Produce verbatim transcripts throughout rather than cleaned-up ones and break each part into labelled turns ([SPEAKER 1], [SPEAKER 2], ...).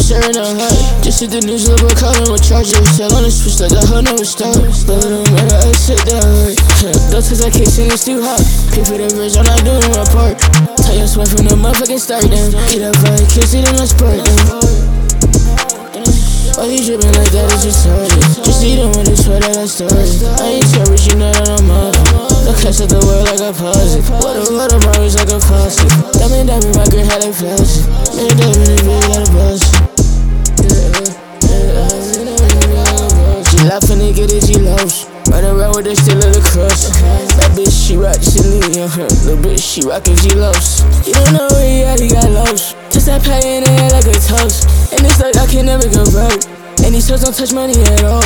[SPEAKER 1] sharing a heart. Just hit the news, little boy calling with charges. Sell on the switch like a hoe never start. But it don't matter, I sit down. Those cause I can't sing, it's too hot. Pay for the bridge, I'm not doing my part. Tell your sweat from the motherfucking start, then get up, I can't see them, let's part, then. Why you drippin' like that, it's just started. Just eat them with the sweat that I started. I ain't serious, you know that I'm on it. Look catch up the world like a puzzle. What a lot of Maris like a faucet. Diamond, diamond, my girl had a flash. Man, diamond, it really got a buzz. She laughing and get it, she lost. Run around with her still in the crush. That bitch, she rock, she lean on her. Little bitch, she rockin', she lost. You don't know where he at, he got lost. Just that pay in the air like a toast. And it's like I can never go broke. And these hoes don't touch money at all.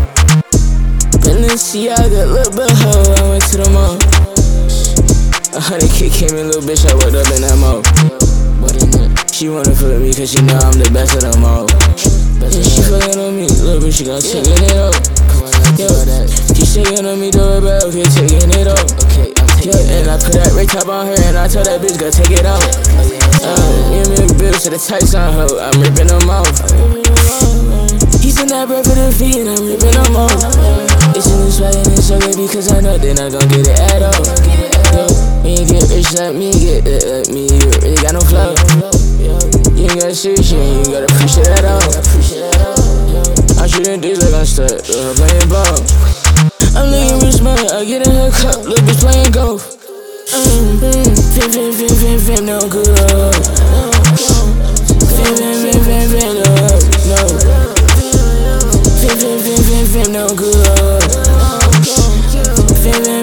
[SPEAKER 1] Balenciaga, little bit hoe, I went to the mall. A hundred K came in, little bitch, I worked up in that mall. She wanna fuck me cause she know I'm the best of them all. And she fuckin' on me, little bitch, she gon' taking it off. Yo, she shaking on me, do it back, okay, taking it off. Yeah, and I put that red top on her and I told that bitch, go take it out. Uh, give me a bill to the tights on her, I'm ripping them off. He's in that bread for the feet and I'm ripping them off. It's in this way and it's so good because I know they're not gon' get it at all. Yo, when you get rich like me, get it like me, you really got no flow. You ain't gotta shoot shit, you ain't gotta appreciate that all. I'm shooting dudes like I'm stuck, uh, playing ball. I'm looking rich money, I get in her cup, little bitch playing golf. Mm, mm, fam, fam, fam, fam, fam, no good love. Fam, fam, fam, fam, fam, no, no. Fam, fam, fam, fam, fam, no good love. Fam, fam,